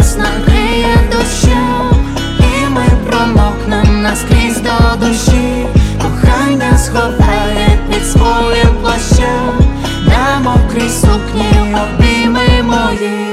нас накриє дощем, і ми промокнем наскрізь до душі. Кохання сховає під своїм плащем, на мокрій сукні обійми мої.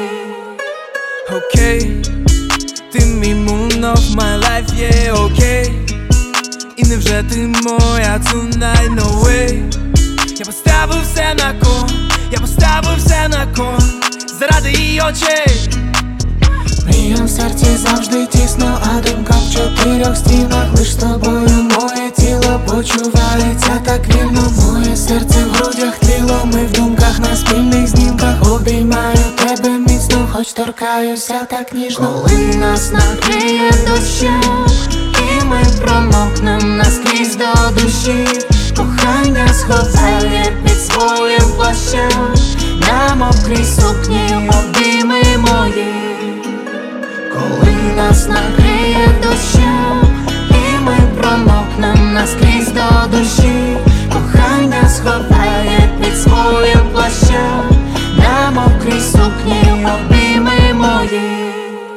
Окей, ти мій moon of my life, yeah, окей. І невже ти моя tonight, no way. Я поставив все на кон, я поставив все на кон заради її очей. Мріям в серці завжди тісно, а думка в чотирьох стінах. Лиш з тобою моє тіло почувається так вільно. Моє серце в грудях тліло, ми в думках на спільних знімках. Обіймаю тебе міцно, хоч торкаюся так ніжно. Коли нас накриє дощем, і ми промокнем наскрізь до душі. Кохання сховає під своїм плащем, на мокрій сукні обійми мої. Коли нас накриє дощем, і ми промокнем наскрізь до душі. Кохання сховає під своїм плащем, на мокрій сукні обійми мої.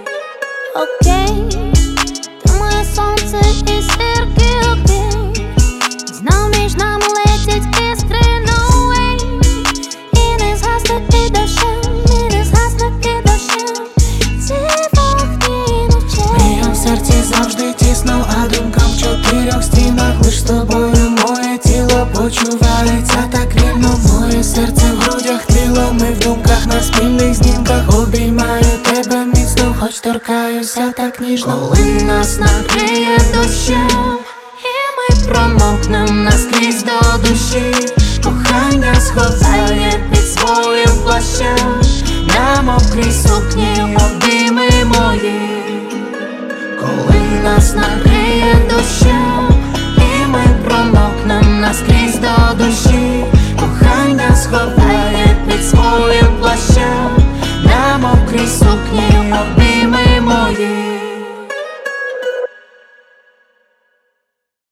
Окей, ти моє сонце і зірки, окей. Знов між нами летять іскри, no way. І не згасне під дощем, і не згасне під дощем ці вогні ночей. Мріям в серці завжди тісно, а думка в чотирьох стінах. Лиш з тобою моє тіло почувається так вільно. Моє серце в грудях тліло, ми в думках на спільних знімках. Обіймаю тебе міцно, хоч торкаюся так ніжно. Коли нас накриє дощем, і ми промокнем наскрізь до душі. Кохання сховає під своїм плащем, на мокрій сукні обійми мої. Коли нас накриє дощем, і ми промокнем наскрізь до душі. Кохання сховає під своїм